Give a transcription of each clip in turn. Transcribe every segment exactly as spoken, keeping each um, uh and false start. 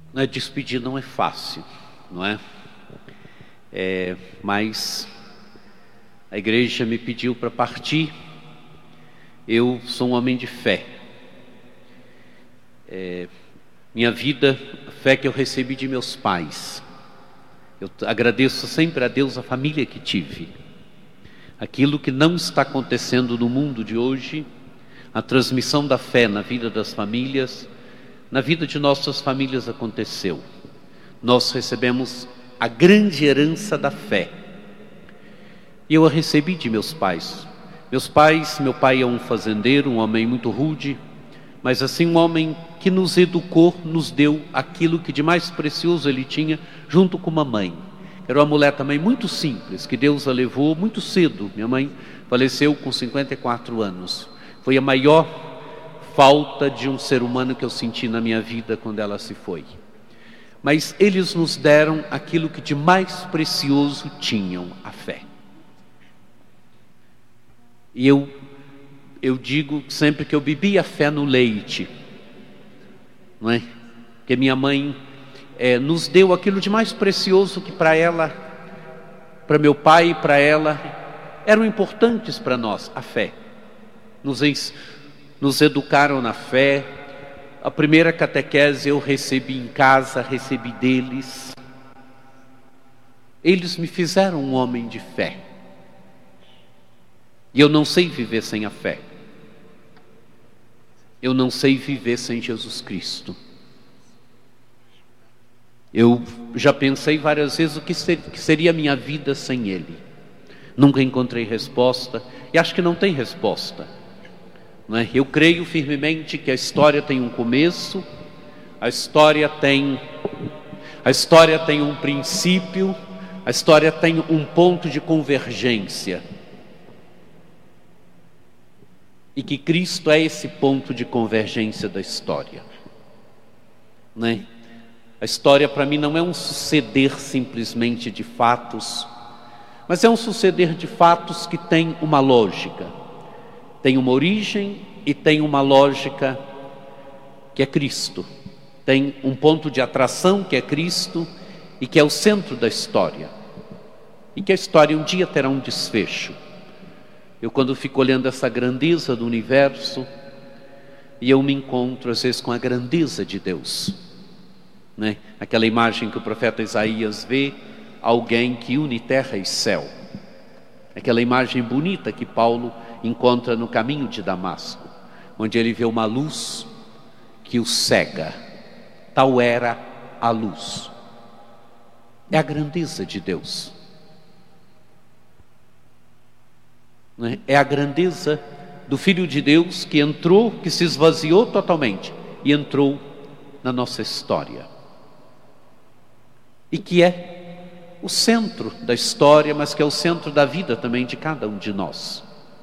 Não é despedir, não é fácil, não é? É, mas a igreja me pediu para partir. Eu sou um homem de fé. É, minha vida, a fé que eu recebi de meus pais. Eu agradeço sempre a Deus a família que tive. Aquilo que não está acontecendo no mundo de hoje, a transmissão da fé na vida das famílias, na vida de nossas famílias aconteceu. Nós recebemos a grande herança da fé. E eu a recebi de meus pais. Meus pais, meu pai é um fazendeiro, um homem muito rude, mas assim um homem que nos educou, nos deu aquilo que de mais precioso ele tinha, junto com uma mãe. Era uma mulher também muito simples, que Deus a levou muito cedo. Minha mãe faleceu com cinquenta e quatro anos. Foi a maior falta de um ser humano que eu senti na minha vida quando ela se foi. Mas eles nos deram aquilo que de mais precioso tinham, a fé. E eu, eu digo sempre que eu bebi a fé no leite, não é? Porque minha mãe é, nos deu aquilo de mais precioso que para ela, para meu pai e para ela, eram importantes para nós, a fé. Nos, nos educaram na fé. A primeira catequese eu recebi em casa, recebi deles. Eles me fizeram um homem de fé. E eu não sei viver sem a fé. Eu não sei viver sem Jesus Cristo. Eu já pensei várias vezes o que seria a minha vida sem Ele. Nunca encontrei resposta, e acho que não tem resposta. Não é? Eu creio firmemente que a história tem um começo, a história tem, a história tem um princípio, a história tem um ponto de convergência. E que Cristo é esse ponto de convergência da história, né? A história para mim não é um suceder simplesmente de fatos, mas é um suceder de fatos que tem uma lógica, tem uma origem e tem uma lógica que é Cristo, tem um ponto de atração que é Cristo e que é o centro da história, e que a história um dia terá um desfecho. Eu, quando fico olhando essa grandeza do universo, e eu me encontro às vezes com a grandeza de Deus, né? Aquela imagem que o profeta Isaías vê, alguém que une terra e céu. Aquela imagem bonita que Paulo encontra no caminho de Damasco, onde ele vê uma luz que o cega. Tal era a luz. É a grandeza de Deus. É a grandeza do Filho de Deus que entrou, que se esvaziou totalmente e entrou na nossa história. E que é o centro da história, mas que é o centro da vida também de cada um de nós.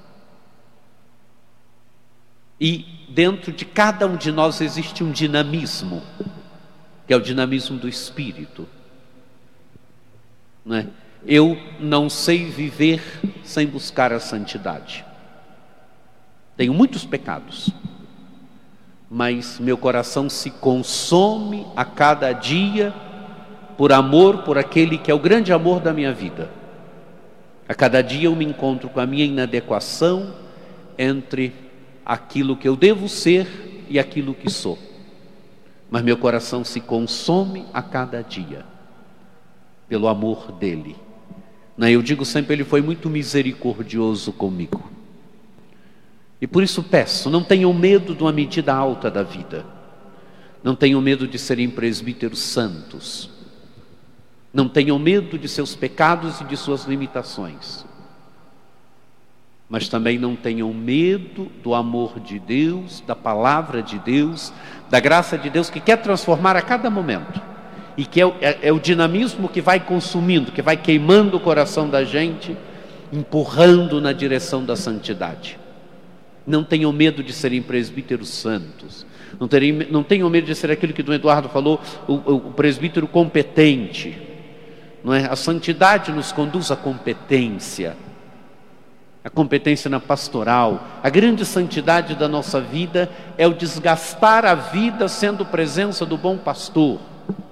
E dentro de cada um de nós existe um dinamismo, que é o dinamismo do Espírito. Não é? Eu não sei viver sem buscar a santidade. Tenho muitos pecados, mas meu coração se consome a cada dia por amor por aquele que é o grande amor da minha vida. A cada dia eu me encontro com a minha inadequação entre aquilo que eu devo ser e aquilo que sou. Mas meu coração se consome a cada dia pelo amor dele. Eu digo sempre, ele foi muito misericordioso comigo. E por isso peço, não tenham medo de uma medida alta da vida. Não tenham medo de serem presbíteros santos. Não tenham medo de seus pecados e de suas limitações. Mas também não tenham medo do amor de Deus, da palavra de Deus, da graça de Deus que quer transformar a cada momento. E que é o, é, é o dinamismo que vai consumindo, que vai queimando o coração da gente, empurrando na direção da santidade. Não tenham medo de serem presbíteros santos. Não, terem, não tenham medo de ser aquilo que Dom Eduardo falou, o, o, o presbítero competente. Não é? A santidade nos conduz à competência. A competência na pastoral. A grande santidade da nossa vida é o desgastar a vida sendo presença do bom pastor.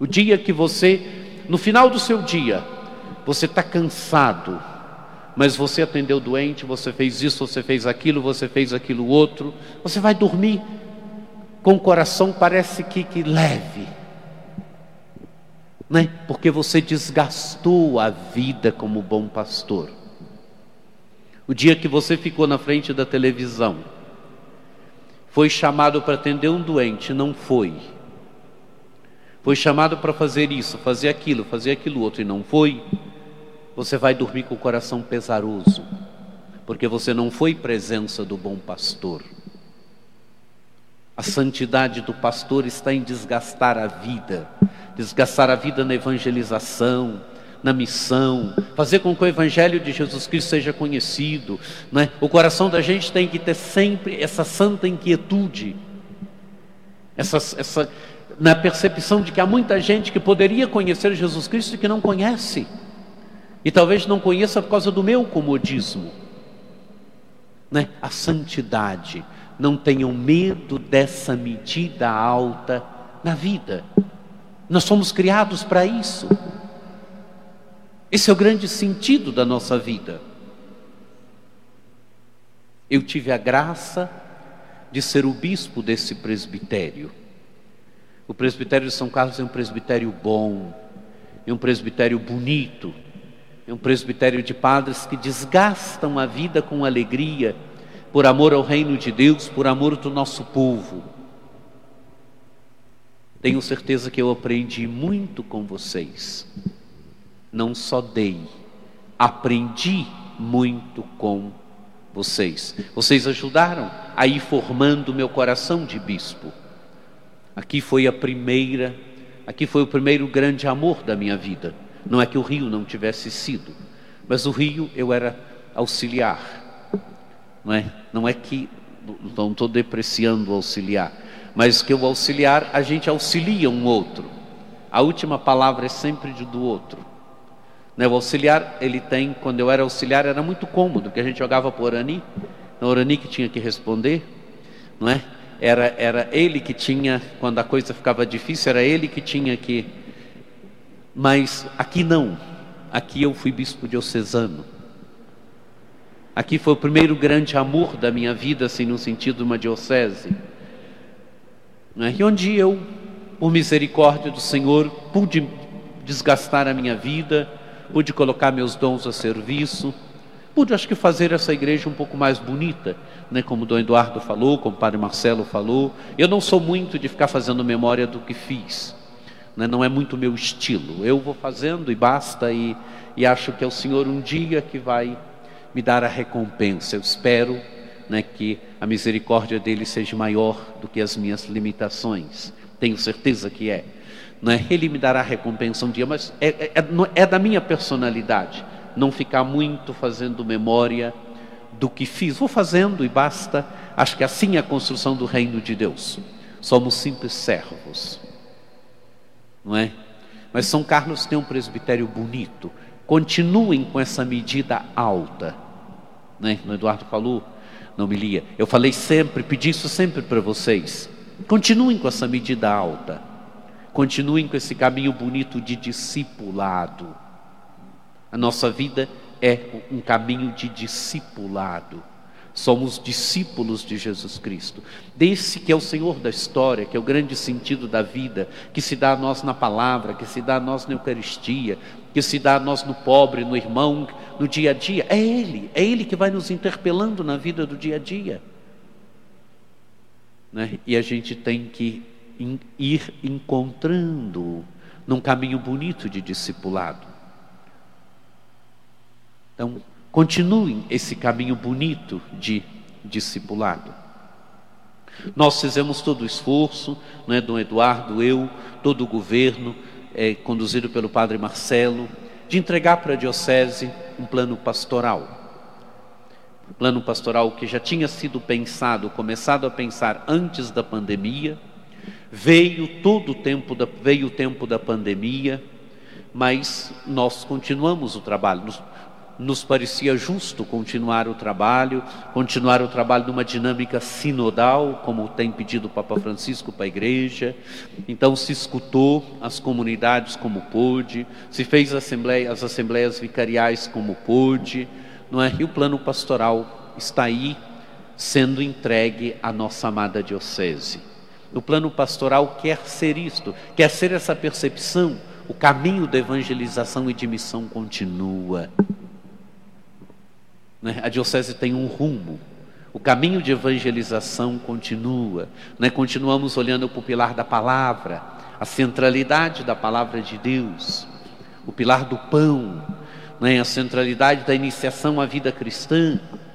O dia que você, no final do seu dia, você está cansado, mas você atendeu o doente, você fez isso, você fez aquilo, você fez aquilo outro, você vai dormir com o coração parece que, que leve, né? Porque você desgastou a vida como bom pastor. O dia que você ficou na frente da televisão, foi chamado para atender um doente, não foi. Foi chamado para fazer isso, fazer aquilo, fazer aquilo outro e não foi. Você vai dormir com o coração pesaroso, porque você não foi presença do bom pastor. A santidade do pastor está em desgastar a vida, desgastar a vida na evangelização, na missão, fazer com que o evangelho de Jesus Cristo seja conhecido, né? O coração da gente tem que ter sempre essa santa inquietude, essa, essa, na percepção de que há muita gente que poderia conhecer Jesus Cristo e que não conhece, e talvez não conheça por causa do meu comodismo, né? A santidade. Não tenham medo dessa medida alta na vida. Nós somos criados para isso. Esse é o grande sentido da nossa vida. Eu tive a graça de ser o bispo desse presbitério. O presbitério de São Carlos é um presbitério bom, é um presbitério bonito, é um presbitério de padres que desgastam a vida com alegria, por amor ao reino de Deus, por amor do nosso povo. Tenho certeza que eu aprendi muito com vocês. Não só dei, aprendi muito com vocês. Vocês ajudaram a ir formando meu coração de bispo. Aqui foi a primeira, aqui foi o primeiro grande amor da minha vida. Não é que o Rio não tivesse sido, mas o Rio eu era auxiliar. Não é, não é que, não estou depreciando o auxiliar, mas que o auxiliar, a gente auxilia um outro. A última palavra é sempre do outro. Né? O auxiliar, ele tem, quando eu era auxiliar, era muito cômodo, porque a gente jogava para o Orani, o Orani que tinha que responder, não é? Era, era ele que tinha, quando a coisa ficava difícil, era ele que tinha que... Mas aqui não, aqui eu fui bispo diocesano. Aqui foi o primeiro grande amor da minha vida, assim, no sentido de uma diocese, né? E onde eu, por misericórdia do Senhor, pude desgastar a minha vida, pude colocar meus dons a serviço, pude, acho que, fazer essa igreja um pouco mais bonita, né? Como o Dom Eduardo falou, como o Padre Marcelo falou. Eu não sou muito de ficar fazendo memória do que fiz, né? Não é muito meu estilo. Eu vou fazendo e basta, e, e acho que é o Senhor um dia que vai me dar a recompensa. Eu espero, né, que a misericórdia dele seja maior do que as minhas limitações. Tenho certeza que é, né? Ele me dará a recompensa um dia, mas é, é, é da minha personalidade não ficar muito fazendo memória do que fiz. Vou fazendo e basta. Acho que assim é a construção do reino de Deus. Somos simples servos, não é? Mas São Carlos tem um presbitério bonito. Continuem com essa medida alta, né? O Eduardo falou na homilia, eu falei sempre, pedi isso sempre para vocês. Continuem com essa medida alta, continuem com esse caminho bonito de discipulado. A nossa vida é um caminho de discipulado. Somos discípulos de Jesus Cristo, desse que é o Senhor da história, que é o grande sentido da vida, que se dá a nós na palavra, que se dá a nós na Eucaristia, que se dá a nós no pobre, no irmão, no dia a dia. É Ele, é Ele que vai nos interpelando na vida do dia a dia, né? E a gente tem que ir encontrando num caminho bonito de discipulado. Então, continuem esse caminho bonito de discipulado. Nós fizemos todo o esforço, não é, Dom Eduardo, eu, todo o governo, é, conduzido pelo Padre Marcelo, de entregar para a diocese um plano pastoral. Um plano pastoral que já tinha sido pensado, começado a pensar antes da pandemia. Veio todo o tempo da, veio o tempo da pandemia, mas nós continuamos o trabalho. Nos, nos parecia justo continuar o trabalho, continuar o trabalho numa dinâmica sinodal, como tem pedido o Papa Francisco para a igreja. Então se escutou as comunidades como pôde, se fez assembleia, as assembleias vicariais como pôde, não é? E o plano pastoral está aí sendo entregue à nossa amada diocese. O plano pastoral quer ser isto, quer ser essa percepção. O caminho da evangelização e de missão continua. A diocese tem um rumo, o caminho de evangelização continua, né? Continuamos olhando para o pilar da palavra, a centralidade da palavra de Deus, o pilar do pão, né? A centralidade da iniciação à vida cristã,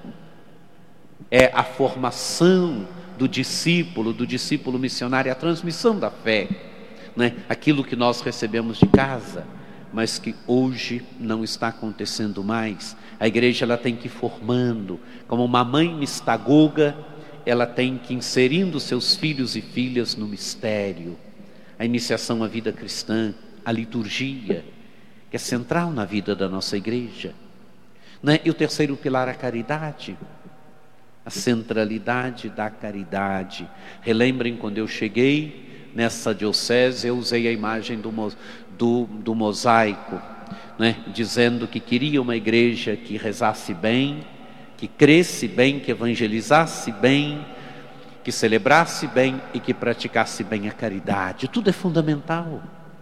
é a formação do discípulo, do discípulo missionário, a transmissão da fé, né? Aquilo que nós recebemos de casa, mas que hoje não está acontecendo mais. A igreja ela tem que ir formando, como uma mãe mistagoga, ela tem que ir inserindo seus filhos e filhas no mistério, a iniciação à vida cristã, a liturgia, que é central na vida da nossa igreja, né? E o terceiro pilar, a caridade, a centralidade da caridade. Relembrem, quando eu cheguei nessa diocese, eu usei a imagem do, do, do mosaico, né? Dizendo que queria uma igreja que rezasse bem, que cresce bem, que evangelizasse bem, que celebrasse bem e que praticasse bem a caridade. Tudo é fundamental.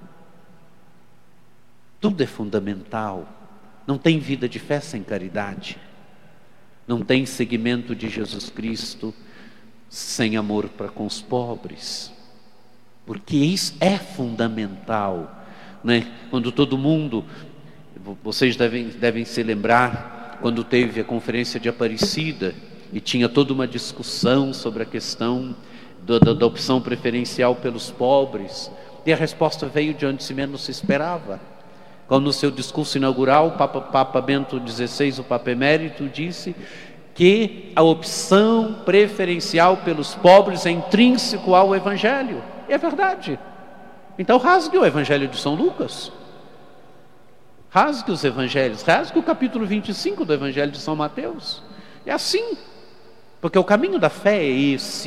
Tudo é fundamental. Não tem vida de fé sem caridade. Não tem seguimento de Jesus Cristo sem amor para com os pobres. Porque isso é fundamental, né? Quando todo mundo, vocês devem, devem se lembrar, quando teve a conferência de Aparecida, e tinha toda uma discussão sobre a questão da, da, da opção preferencial pelos pobres, e a resposta veio de onde se menos se esperava. Quando no seu discurso inaugural, o Papa, Papa Bento dezesseis, o Papa Emérito, disse que a opção preferencial pelos pobres é intrínseco ao Evangelho. E é verdade. Então rasgue o Evangelho de São Lucas. Rasgue os Evangelhos. Rasgue o capítulo vinte e cinco do Evangelho de São Mateus. É assim. Porque o caminho da fé é esse.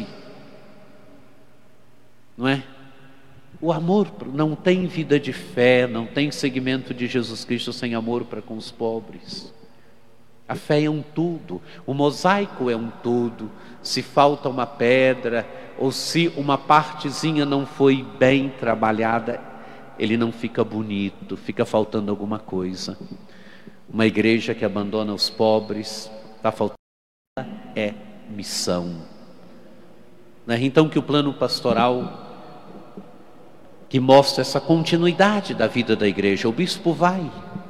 Não é? O amor não tem vida de fé, não tem seguimento de Jesus Cristo sem amor para com os pobres. A fé é um tudo, o mosaico é um todo. Se falta uma pedra, ou se uma partezinha não foi bem trabalhada, ele não fica bonito, fica faltando alguma coisa. Uma igreja que abandona os pobres, está faltando, é missão. Então que o plano pastoral que mostra essa continuidade da vida da igreja. O bispo vai,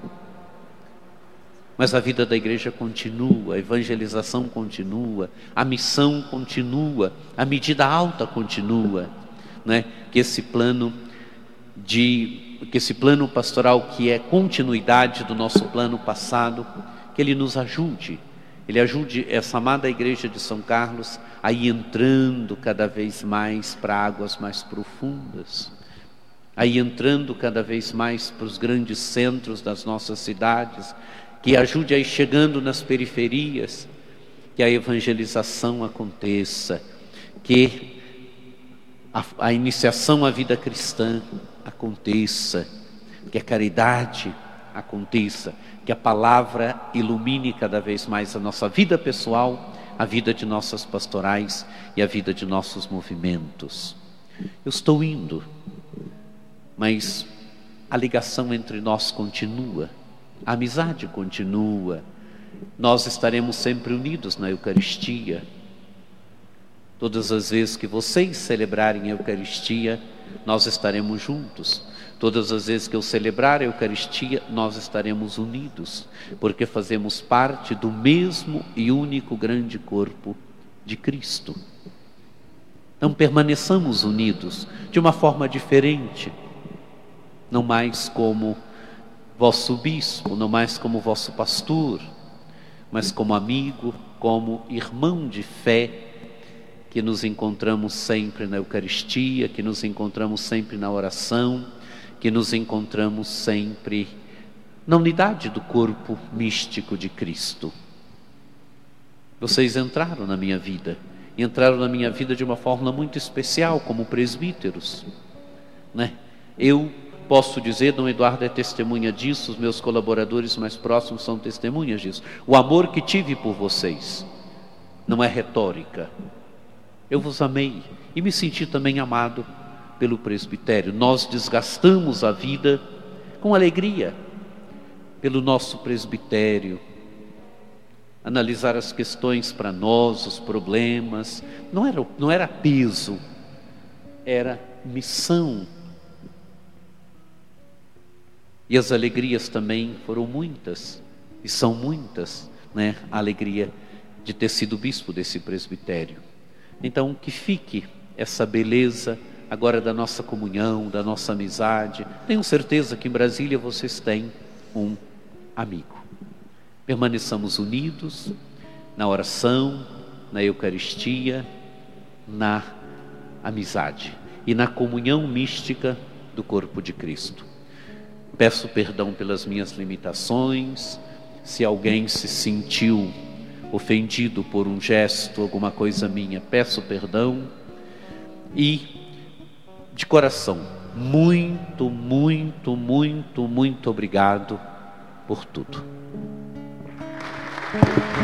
mas a vida da igreja continua, a evangelização continua, a missão continua, a medida alta continua, né? Que esse plano de, que esse plano pastoral que é continuidade do nosso plano passado, que ele nos ajude, ele ajude essa amada igreja de São Carlos a ir entrando cada vez mais para águas mais profundas, aí entrando cada vez mais para os grandes centros das nossas cidades, que ajude a ir chegando nas periferias, que a evangelização aconteça, que a, a iniciação à vida cristã aconteça, que a caridade aconteça, que a palavra ilumine cada vez mais a nossa vida pessoal, a vida de nossas pastorais e a vida de nossos movimentos. Eu estou indo, mas a ligação entre nós continua, a amizade continua, nós estaremos sempre unidos na Eucaristia. Todas as vezes que vocês celebrarem a Eucaristia, nós estaremos juntos. Todas as vezes que eu celebrar a Eucaristia, nós estaremos unidos, porque fazemos parte do mesmo e único grande corpo de Cristo. Então permaneçamos unidos de uma forma diferente, não mais como vosso bispo, não mais como vosso pastor, mas como amigo, como irmão de fé, que nos encontramos sempre na Eucaristia, que nos encontramos sempre na oração, que nos encontramos sempre na unidade do corpo místico de Cristo. Vocês entraram na minha vida, e entraram na minha vida de uma forma muito especial, como presbíteros, né? Eu posso dizer, Dom Eduardo é testemunha disso, os meus colaboradores mais próximos são testemunhas disso. O amor que tive por vocês não é retórica. Eu vos amei e me senti também amado pelo presbitério. Nós desgastamos a vida com alegria pelo nosso presbitério. Analisar as questões para nós, os problemas, não era, não era peso, era missão. E as alegrias também foram muitas, e são muitas, né? A alegria de ter sido bispo desse presbitério. Então, que fique essa beleza agora da nossa comunhão, da nossa amizade. Tenho certeza que em Brasília vocês têm um amigo. Permaneçamos unidos na oração, na Eucaristia, na amizade e na comunhão mística do corpo de Cristo. Peço perdão pelas minhas limitações, se alguém se sentiu ofendido por um gesto, alguma coisa minha, peço perdão. E, de coração, muito, muito, muito, muito obrigado por tudo.